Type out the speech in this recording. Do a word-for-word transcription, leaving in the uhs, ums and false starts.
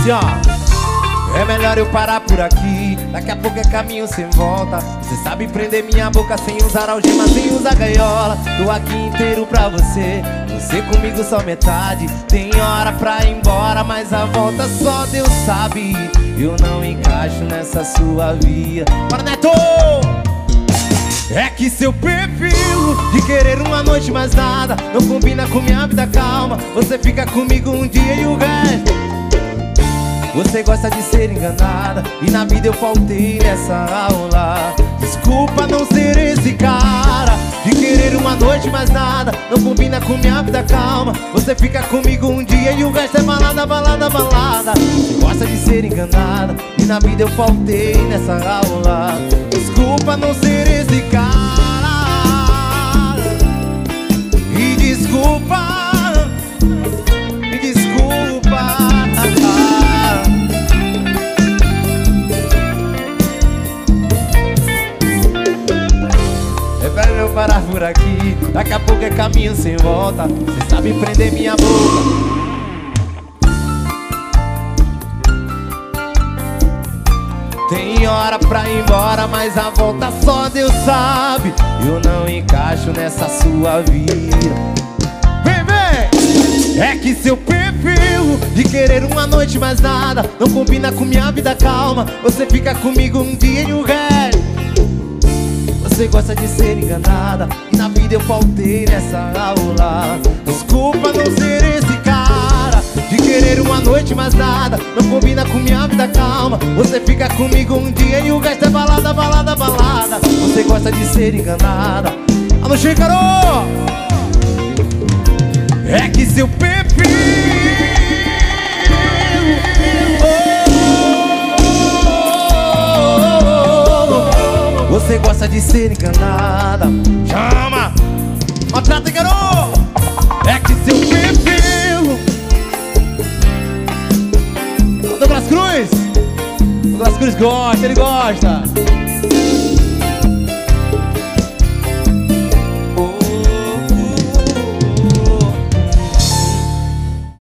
assim, ó. É melhor eu parar por aqui, daqui a pouco é caminho sem volta. Você sabe prender minha boca sem usar algema, sem usar gaiola. Tô aqui inteiro pra você, você comigo só metade. Tem hora pra ir embora, mas a volta só Deus sabe. Eu não encaixo nessa sua via. Bora, Neto! É que seu perfil de querer uma noite mais nada não combina com minha vida calma. Você fica comigo um dia e o resto. Você gosta de ser enganada e na vida eu faltei nessa aula. Desculpa não ser esse cara de querer uma noite mais nada não combina com minha vida calma. Você fica comigo um dia e o resto é balada, balada, balada. Você gosta de ser enganada e na vida eu faltei nessa aula. Desculpa não ser esse cara. E desculpa, e desculpa. É melhor eu parar por aqui, daqui a pouco é caminho sem volta. Você sabe prender minha boca. Tem hora pra ir embora, mas a volta só Deus sabe. Eu não encaixo nessa sua vida. Vem, vem! É que seu perfil de querer uma noite mais nada não combina com minha vida calma. Você fica comigo um dia e o resto. Você gosta de ser enganada e na vida eu faltei nessa aula. Desculpa não ser esse cara de querer uma noite mais nada não combina com minha vida calma. Você fica comigo um dia e o resto é balada, balada, balada. Você gosta de ser enganada. Alô, Chicarô! É que seu perfil você gosta de ser enganada. Chama! Maltrata, garoto! É que seu perfil Douglas Cruz! Douglas Cruz gosta, ele gosta!